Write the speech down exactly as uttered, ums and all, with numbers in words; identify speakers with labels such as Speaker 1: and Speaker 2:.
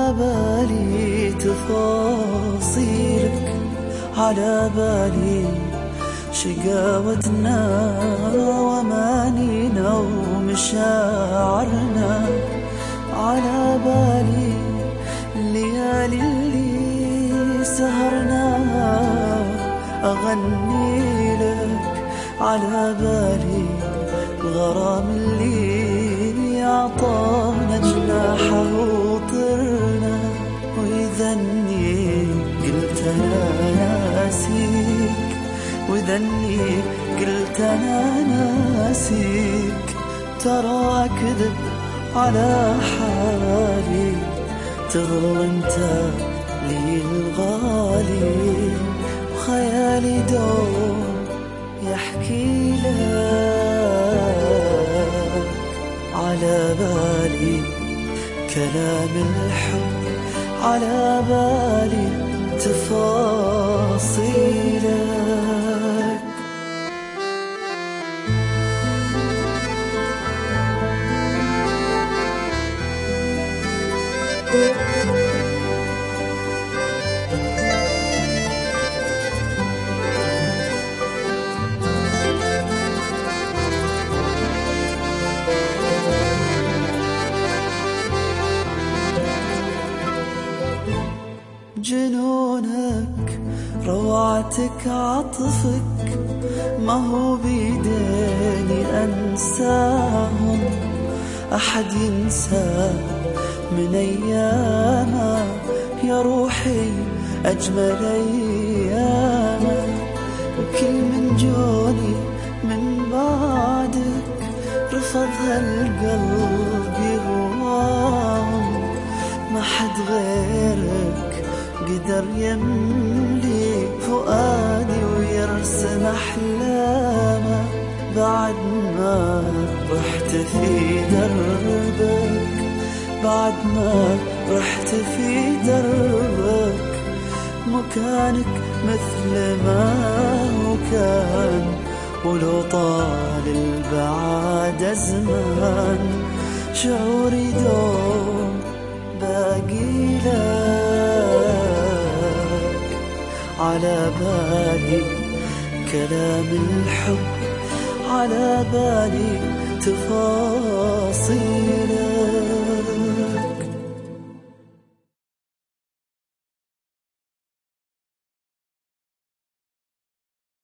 Speaker 1: بالي تفاصيلك، على بالي شقاوتنا ومانينا ومشاعرنا، على بالي الليالي اللي سهرنا أغني لك، على بالي الغرام اللي أعطانا جناحه وطرنا، وإذا إني قلت أنا ناسيك، وإذا إني قلت أنا ناسيك، ترى أكذب على حالي، تغلط انت لي الغالي، وخيالي دوم يحكي لك، على بالي كلام الحب، على بالي تفاصيلك. جنونك روعتك عطفك ما هو بيديني أنساهم، أحد ينسى من أيامه يا روحي أجمل أيامه، وكل من جوني من بعدك رفض هالقلب يهواهم، ما حد غيرك قدر يملي فؤادي ويرسم أحلامه، بعد ما رحت في دربك، بعد ما رحت في دربك، مكانك مثل ما هو كان، ولو طال البعاد زمان شعوري دوم باقي لك، على بالي كلام الحب، على بالي تفاصيل